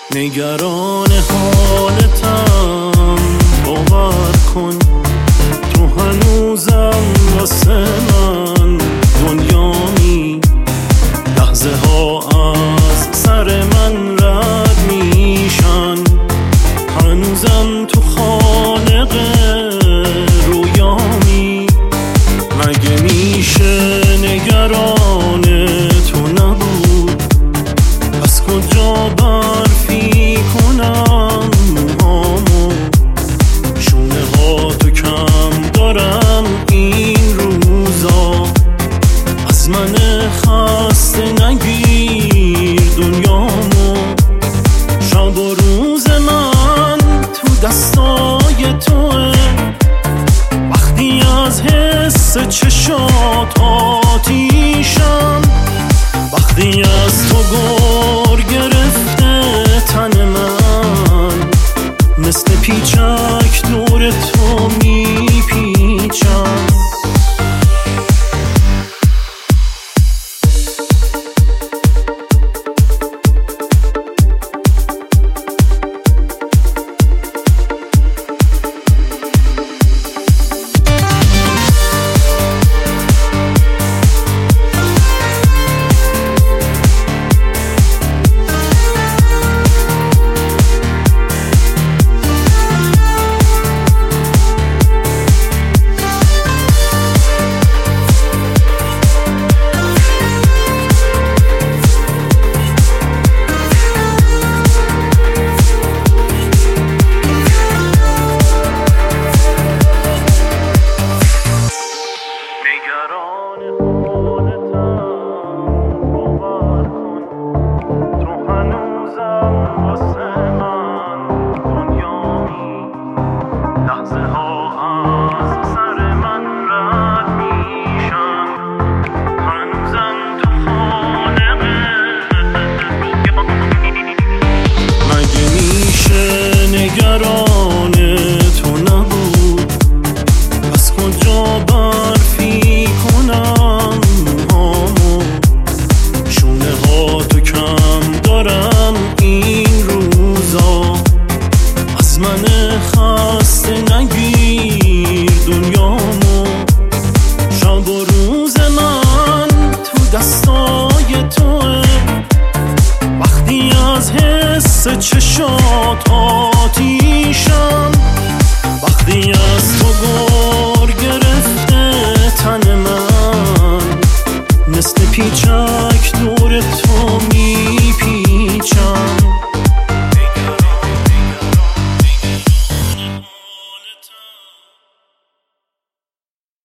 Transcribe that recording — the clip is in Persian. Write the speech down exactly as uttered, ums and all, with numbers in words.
نگران حالتم، باور کن تو هنوزم واسه من دنیامی. لحظه ها از سر من رد میشن، هنوزم تو خانق رویامی. مگه میشه نگران تو نبود؟ از کجا برفی کنم موهامو؟ شونه ها تو کم دارم این روزا، از من خسته نگیر دنیامو. شب و روز من تو دستای توه، وقتی از حس چشات آتیشم، وقتی از تو گر گرفته تن من، مثل پیچک دور تو میپیچم. نگران تو نبود؟ از کجا برفی کنم موهامو؟ شونه ها تو کم دارم این روزا، از من خسته نگیر دنیامو. شب و روز من تو دستای توه، وقتی از حس چشات آتیشم، وقتی از تو گر گرفته تن من، مثل پیچک دور تو